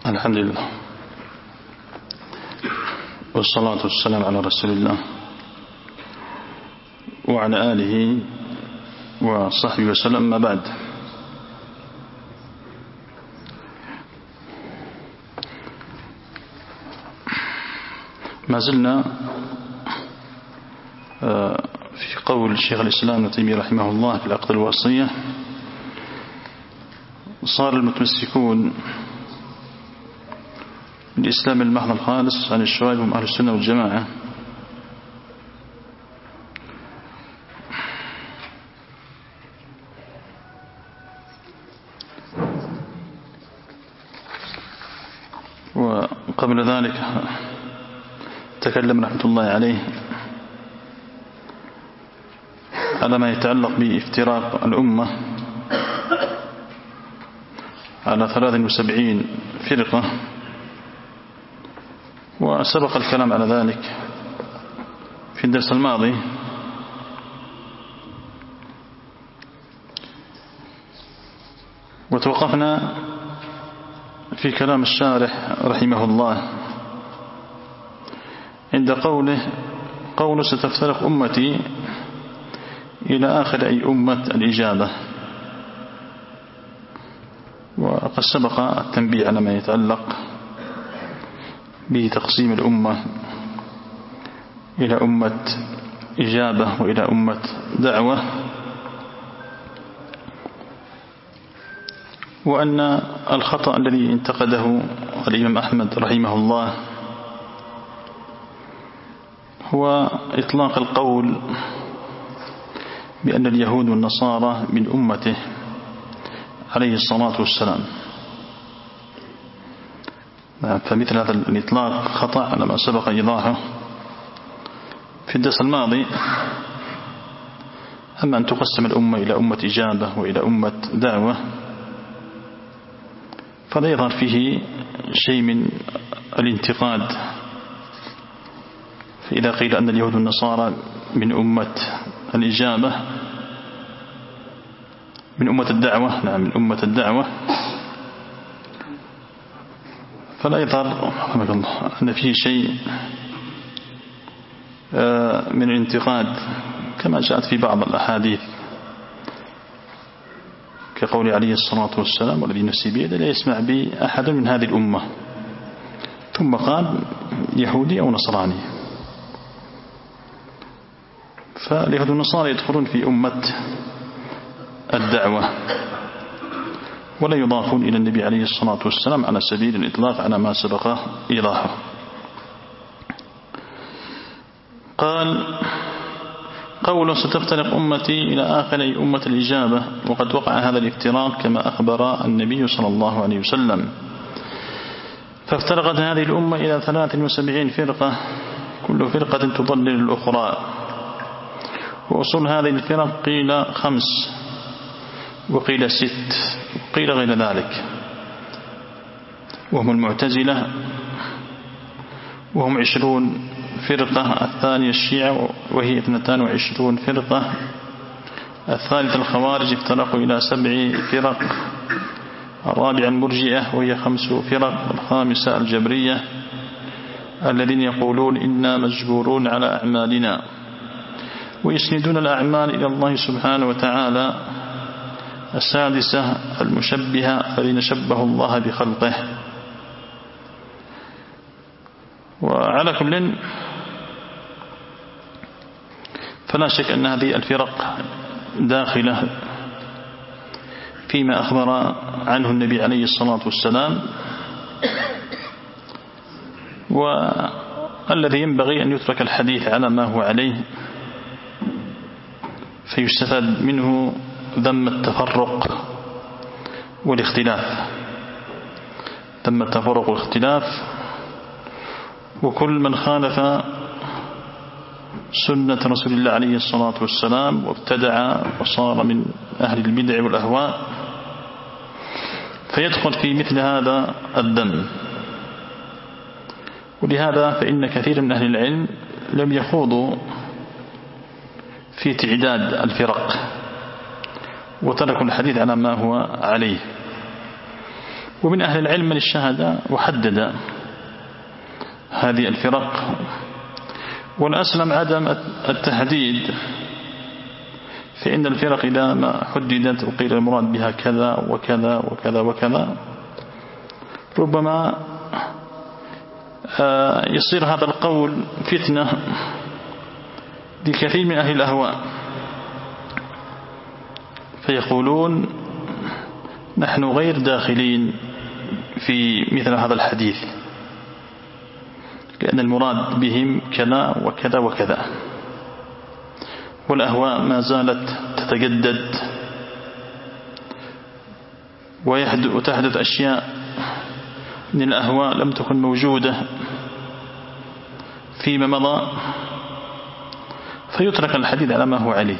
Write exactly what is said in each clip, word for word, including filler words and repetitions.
الحمد لله والصلاة والسلام على رسول الله وعلى آله وصحبه وسلم. ما بعد، ما زلنا في قول شيخ الإسلام ابن تيمية رحمه الله في العقد الوصية: صار المتمسكون بالإسلام المحض الخالص عن الشوائب هم أهل السنة والجماعة. وقبل ذلك تكلم رحمة الله عليه على ما يتعلق بافتراق الأمة على ثلاث وسبعين فرقة، وسبق الكلام على ذلك في الدرس الماضي. وتوقفنا في كلام الشارح رحمه الله عند قوله قوله ستفترق أمتي إلى آخر أي أمة الإجابة. وقد سبق التنبيه على ما يتعلق بتقسيم الأمة إلى أمة إجابة وإلى أمة دعوة، وأن الخطأ الذي انتقده الإمام أحمد رحمه الله هو إطلاق القول بأن اليهود والنصارى من أمته عليه الصلاة والسلام. فمثل هذا الإطلاق خطأ على ما سبق إيضاحه في الدرس الماضي. أما أن تقسم الأمة إلى أمة إجابة وإلى أمة دعوة فلا يظهر فيه شيء من الانتقاد. فإذا قيل أن اليهود والنصارى من أمة الإجابة من أمة الدعوة نعم من أمة الدعوة فلا يظهر أن فيه شيء من الانتقاد كما جاءت في بعض الأحاديث كقول عليه الصلاة والسلام: والذي نفسي بيده لا يسمع بي أحد من هذه الأمة، ثم قال يهودي أو نصراني. فاليهود والنصارى يدخلون في أمة الدعوة ولا يضافون إلى النبي عليه الصلاة والسلام على سبيل الإطلاق على ما سبق إيضاحه. قال: قوله ستفترق أمتي إلى آخر أمة الإجابة، وقد وقع هذا الافتراق كما أخبر النبي صلى الله عليه وسلم. فافترقت هذه الأمة إلى ثلاث وسبعين فرقة، كل فرقة تضلل الأخرى. وأصول هذه الفرق قيل خمس وقيل ست وقيل غير ذلك، وهم المعتزلة وهم عشرون فرقة، الثانية الشيعة وهي اثنتان وعشرون فرقة، الثالثة الخوارج افترقوا إلى سبع فرق، الرابعة المرجئة وهي خمس فرق، الخامسة الجبرية الذين يقولون إنا مجبورون على أعمالنا ويسندون الأعمال إلى الله سبحانه وتعالى، السادسة المشبهة الذين شبهوا الله بخلقه. وعلى كل فلا شك أن هذه الفرق داخلة فيما أخبر عنه النبي عليه الصلاة والسلام، والذي ينبغي أن يترك الحديث على ما هو عليه فيستفاد منه ذم التفرق والاختلاف ذم التفرق والاختلاف وكل من خالف سنة رسول الله عليه الصلاة والسلام وابتدع وصار من أهل البدع والأهواء فيدخل في مثل هذا الذم. ولهذا فإن كثير من أهل العلم لم يخوضوا في تعداد الفرق وتركوا الحديث على ما هو عليه. ومن أهل العلم من اشتهد وحدد هذه الفرق، والأسلم عدم التحديد، فإن الفرق إذا ما حددت وقيل المراد بها كذا وكذا وكذا وكذا ربما يصير هذا القول فتنة لكثير من أهل الأهواء، فيقولون نحن غير داخلين في مثل هذا الحديث، لأن المراد بهم كذا وكذا وكذا، والأهواء ما زالت تتجدد وتحدث أشياء من الأهواء لم تكن موجودة فيما مضى، فيترك الحديث على ما هو عليه،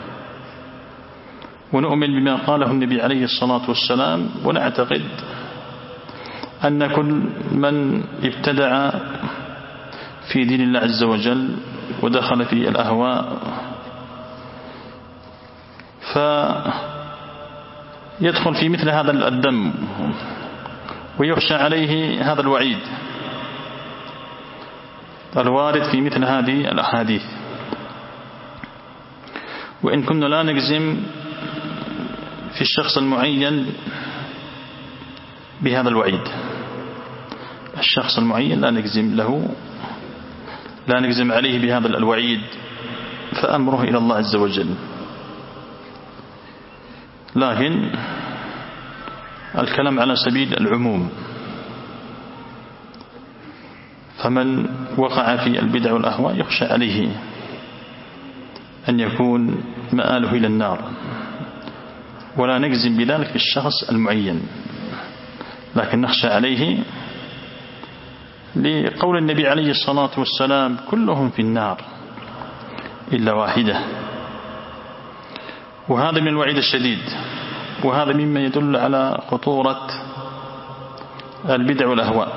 ونؤمن بما قاله النبي عليه الصلاة والسلام، ونعتقد أن كل من ابتدع في دين الله عز وجل ودخل في الأهواء فيدخل في مثل هذا الذم ويخشى عليه هذا الوعيد الوارد في مثل هذه الأحاديث. وإن كنا لا نجزم في الشخص المعين بهذا الوعيد، الشخص المعين لا نجزم له لا نجزم عليه بهذا الوعيد، فأمره إلى الله عز وجل، لكن الكلام على سبيل العموم، فمن وقع في البدع والأهواء يخشى عليه أن يكون مآله إلى النار، ولا نجزم بذلك في الشخص المعين، لكن نخشى عليه لقول النبي عليه الصلاة والسلام كلهم في النار إلا واحدة، وهذا من الوعيد الشديد، وهذا مما يدل على خطورة البدع والأهواء.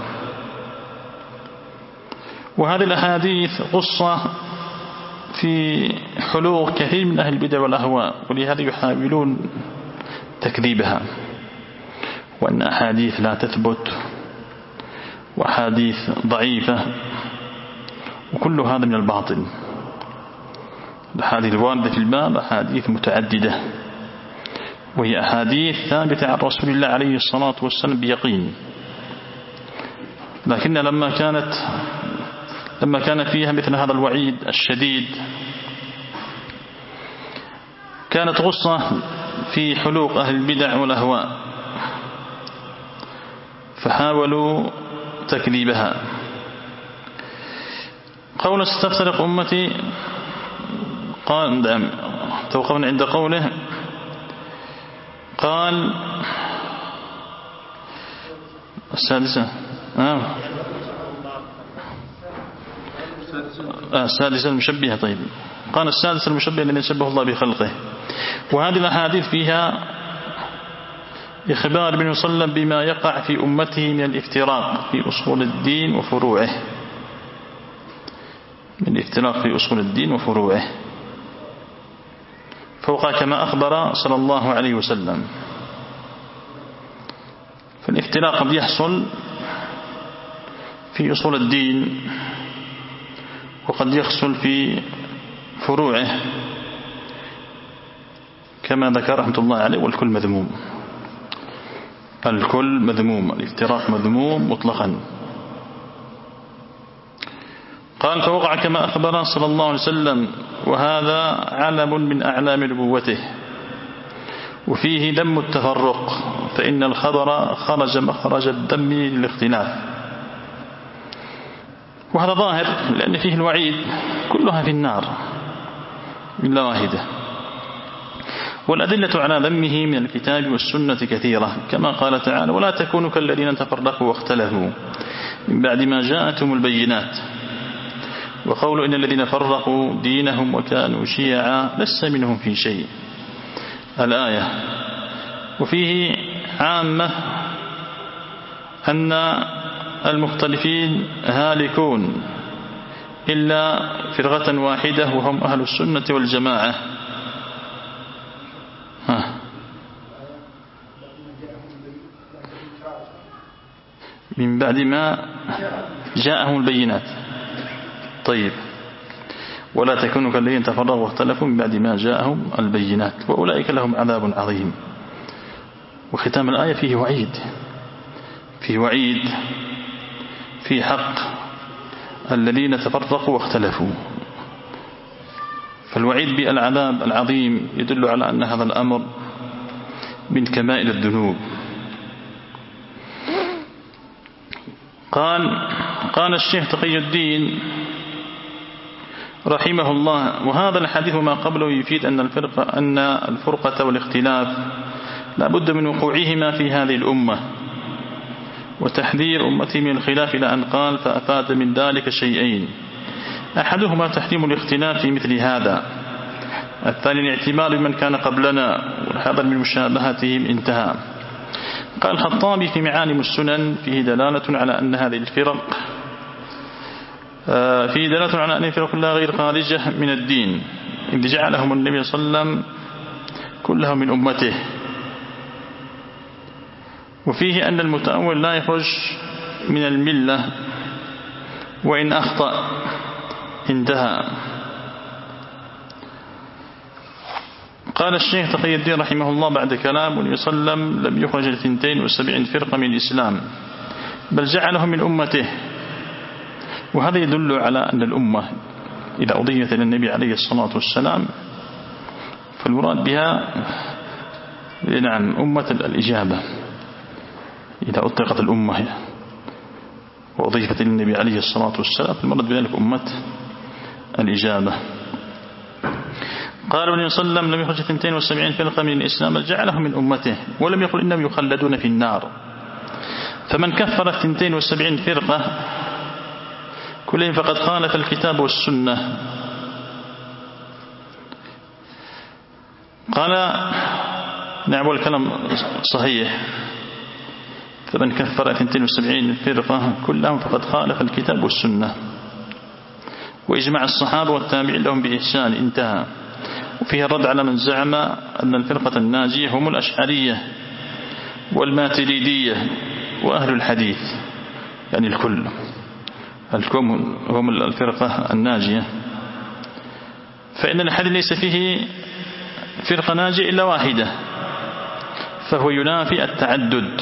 وهذه الأحاديث قصة في حلول كثير من أهل البدع والأهواء، ولهذا يحاولون تكذيبها، وأن أحاديث لا تثبت وأحاديث ضعيفة، وكل هذا من الباطل. الأحاديث الواردة في الباب أحاديث متعددة، وهي أحاديث ثابتة عن رسول الله عليه الصلاة والسلام بيقين، لكن لما كانت لما كان فيها مثل هذا الوعيد الشديد كانت غصة في حلوق أهل البدع والأهواء، فحاولوا تكذيبها. قول ستفترق أمتي، قال توقفنا عند قوله قال السادسة آه. آه السادسة المشبهة. طيب قال السادسة المشبهة الذي يشبه الله بخلقه. وهذه الأحاديث فيها إخبار ابن صلى بما يقع في أمته من الافتراق في أصول الدين وفروعه من الافتراق في أصول الدين وفروعه فوقع كما أخبر صلى الله عليه وسلم. فالافتراق قد يحصل في أصول الدين وقد يحصل في فروعه كما ذكر رحمة الله عليه، والكل مذموم، الكل مذموم، الافتراق مذموم مطلقا. قال فوقع كما أخبر صلى الله عليه وسلم، وهذا علم من أعلام نبوته، وفيه ذم التفرق، فإن الخبر خرج مخرج الذم للاختلاف. وهذا ظاهر لأن فيه الوعيد كلها في النار إلا واحدة. والأدلة على ذمه من الكتاب والسنة كثيرة، كما قال تعالى ولا تكونوا كالذين تفرقوا واختلفوا من بعد ما جاءتهم البينات، وقول إن الذين فرقوا دينهم وكانوا شيعا لست منهم في شيء الآية. وفيه عامة أن المختلفين هالكون إلا فرقة واحدة وهم أهل السنة والجماعة. ها. من بعد ما جاءهم البينات. طيب، ولا تكونوا كالذين تفرقوا واختلفوا من بعد ما جاءهم البينات وأولئك لهم عذاب عظيم. وختام الآية فيه وعيد، فيه وعيد في حق الذين تفرقوا واختلفوا. فالوعيد بالعذاب العظيم يدل على أن هذا الأمر من كبائر الذنوب. قال قال الشيخ تقي الدين رحمه الله: وهذا الحديث ما قبله يفيد أن الفرقة أن الفرقة والاختلاف لا بد من وقوعهما في هذه الأمة، وتحذير أمته من الخلاف، إلى أن قال: فأفاد من ذلك شيئين: أحدهما تحريم الاختلاف في مثل هذا، الثاني الاعتبار بمن كان قبلنا والحذر من مشابهتهم. انتهى. قال الخطابي في معالم السنن: فيه دلالة على أن هذه الفرق فيه دلالة على أن الفرق كلها غير خارجة من الدين، إذ جعلهم النبي صلى الله عليه وسلم كلهم من أمته. وفيه أن المتأول لا يخرج من الملة وإن أخطأ. انتهى. قال الشيخ تقي الدين رحمه الله بعد كلام النبي صلى الله عليه وسلم: لم يخرج اثنتين وسبعين فرقة من الإسلام، بل جعلهم من أمته. وهذا يدل على أن الأمة إذا أضيفت إلى النبي عليه الصلاة والسلام فالمراد بها نعم أمة الإجابة. إذا أطلقت الأمة وأضيفت إلى النبي عليه الصلاة والسلام فالمراد بذلك أمة الإجابة. قال النبي صلى الله عليه وسلم: لم يخرج اثنتين وسبعين فرقة من الإسلام، بل جعلهم من أمته، ولم يقل إنهم يخلدون في النار. فمن كفر اثنتين وسبعين فرقة كلهم فقد خالف الكتاب والسنة. قال نعم والكلام صحيح: فمن كفر اثنتين وسبعين فرقة كلهم فقد خالف الكتاب والسنة وإجماع الصحابة والتابعين لهم بإحسان. انتهى. وفيها الرد على من زعم أن الفرقة الناجية هم الأشعرية والماتريدية وأهل الحديث، يعني الكل الكل هم الفرقة الناجية، فإن الحديث ليس فيه فرقة ناجية إلا واحدة، فهو ينافي التعدد.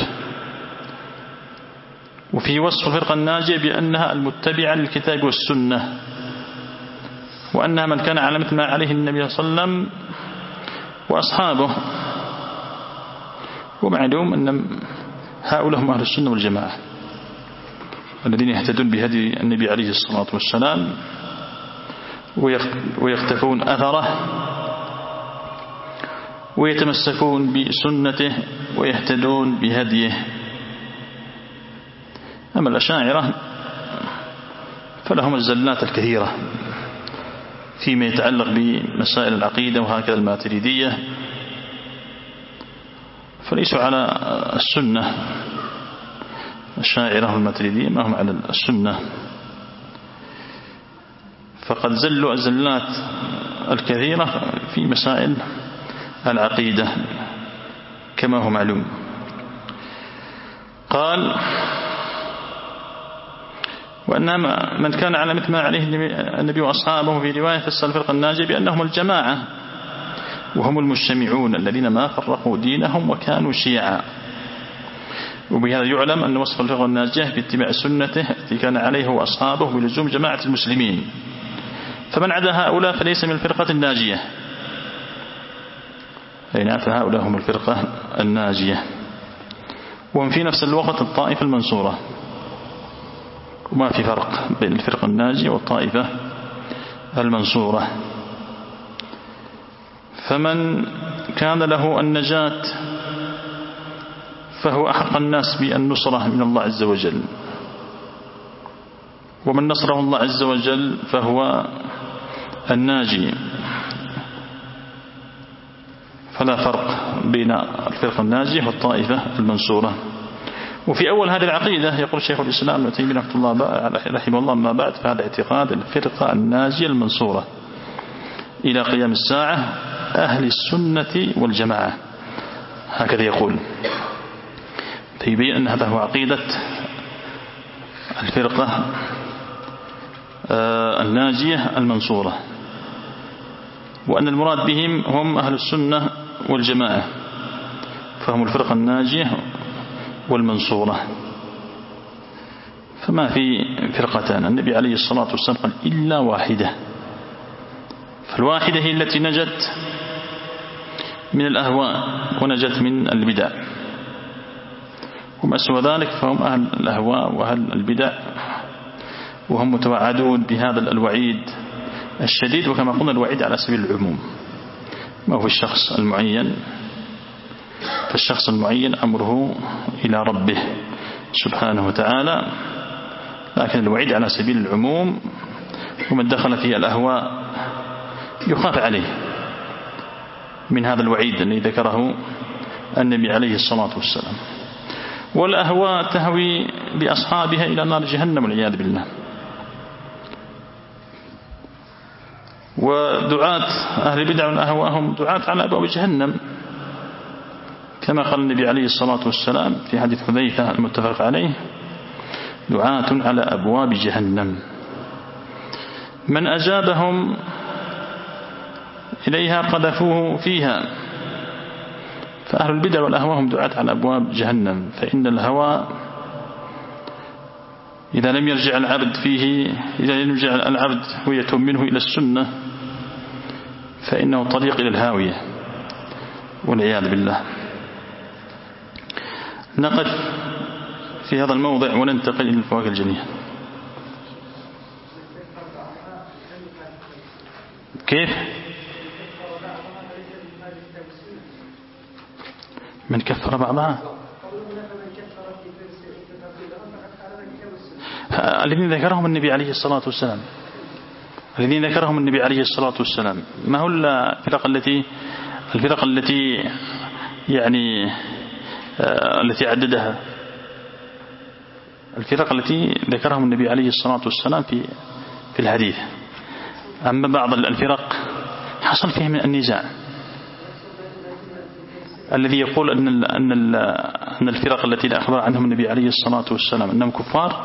وفي وصف الفرقة الناجية بأنها المتبعة للكتاب والسنة، وأنها من كان على مثل ما عليه النبي صلى الله عليه وسلم وأصحابه. ومعلوم أن هؤلاء هم أهل السنة والجماعة الذين يهتدون بهدي النبي عليه الصلاة والسلام ويختفون أثره ويتمسكون بسنته ويهتدون بهديه. أما الأشاعرة فلهم الزلات الكثيرة فيما يتعلق بمسائل العقيدة، وهكذا الماتريدية فليسوا على السنة. الشاعرة والماتريدية ما هم على السنة، فقد زلوا الزلات الكثيرة في مسائل العقيدة كما هو معلوم. قال: وأنما من كان على مثل ما عليه النبي وأصحابه في رواية فسر الفرقة الناجية بأنهم الجماعة وهم المجتمعون الذين ما فرقوا دينهم وكانوا شيعا. وبهذا يعلم أن وصف الفرقة الناجية باتباع سنته التي كان عليه وأصحابه بلزوم جماعة المسلمين، فمن عدا هؤلاء فليس من الفرقة الناجية. أي فهؤلاء هم الفرقة الناجية، وهم في نفس الوقت الطائفة المنصورة، وما في فرق بين الفرقة الناجية والطائفة المنصورة. فمن كان له النجاة فهو أحق الناس بالنصرة من الله عز وجل، ومن نصره الله عز وجل فهو الناجي. فلا فرق بين الفرقة الناجية والطائفة المنصورة. وفي أول هذه العقيدة يقول شيخ الإسلام ابن تيمية رحمه الله رحمه الله ما بعد: فهذا اعتقاد الفرقة الناجية المنصورة إلى قيام الساعة أهل السنة والجماعة. هكذا يقول. فيبين أن هذا هو عقيدة الفرقة الناجية المنصورة، وأن المراد بهم هم أهل السنة والجماعة، فهم الفرقة الناجية والمنصورة. فما في فرقتان، النبي عليه الصلاة والسلام قال إلا واحدة، فالواحدة هي التي نجت من الأهواء ونجت من البدع، هم أسوى ذلك فهم أهل الأهواء وأهل البدع، وهم متوعدون بهذا الوعيد الشديد. وكما قلنا الوعيد على سبيل العموم، ما هو الشخص المعين، فالشخص المعين أمره إلى ربه سبحانه وتعالى، لكن الوعيد على سبيل العموم، ومن دخل فيه الأهواء يخاف عليه من هذا الوعيد الذي ذكره النبي عليه الصلاة والسلام. والأهواء تهوي بأصحابها إلى نار جهنم والعياذ بالله. ودعاة أهل البدع والأهواء هم دعاة على أبواب جهنم، كما قال النبي عليه الصلاة والسلام في حديث حذيفة المتفق عليه: دعاة على أبواب جهنم، من أجابهم إليها قذفوه فيها. فأهل البدع والأهواء هم دعاة على أبواب جهنم، فإن الهوى إذا لم يرجع العبد فيه إذا لم يرجع العبد هوية منه إلى السنة فإنه طريق إلى الهاوية والعياذ بالله. نقف في هذا الموضع وننتقل إلى الفواكه الجنية. كيف؟ من كفر بعضها الذين ذكرهم النبي عليه الصلاة والسلام الذين ذكرهم النبي عليه الصلاة والسلام ما هو الفرق التي الفرق التي يعني التي عددها الفرق التي ذكرهم النبي عليه الصلاة والسلام في في الحديث. أما بعض الفرق حصل فيها من النزاع، الذي يقول أن أن أن الفرق التي أخبر عنهم النبي عليه الصلاة والسلام أنهم كفار،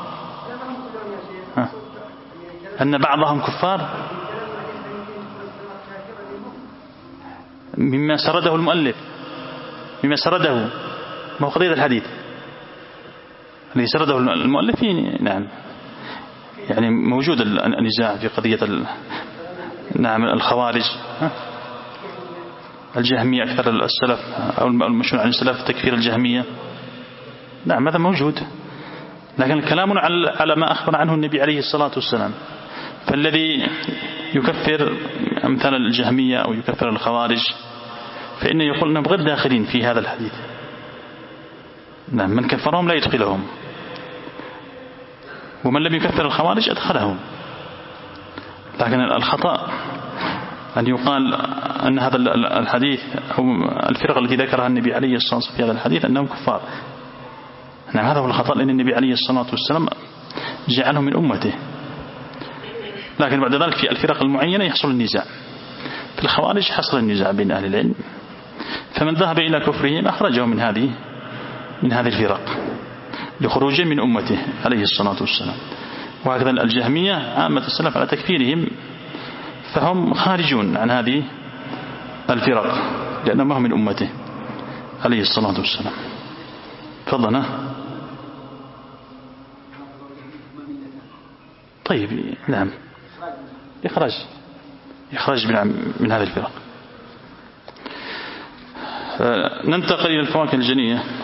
أن بعضهم كفار مما سرده المؤلف مما سرده ما هو قضية الحديث الذي سرده المؤلف. نعم يعني موجود النزاع في قضية نعم الخوارج الجهمية أكثر السلف أو المشهور عن السلف تكفير الجهمية. نعم هذا موجود، لكن الكلام على ما أخبر عنه النبي عليه الصلاة والسلام. فالذي يكفر أمثال الجهمية أو يكفر الخوارج فإنه يقول أنهم غير داخلين في هذا الحديث. نعم من كفرهم لا يدخلهم، ومن لم يكفر الخوارج أدخلهم. لكن الخطأ أن يقال أن هذا الحديث أو الفرقة التي ذكرها النبي عليه الصلاة والسلام في هذا الحديث أنهم كفار. نعم هذا هو الخطأ، لأن النبي عليه الصلاة والسلام جعلهم من أمته، لكن بعد ذلك في الفرق المعينة يحصل النزاع. في الخوارج حصل النزاع بين أهل العلم، فمن ذهب إلى كفرهم أخرجه من هذه من هذه الفرق لخروجه من أمته عليه الصلاة والسلام. وهكذا الجهمية عامة السلف على تكفيرهم، فهم خارجون عن هذه الفرق لأنهم هم من أمته عليه الصلاة والسلام. تفضل. طيب نعم إخراج إخراج من هذه الفرق. ننتقل إلى الفواكه الجنية.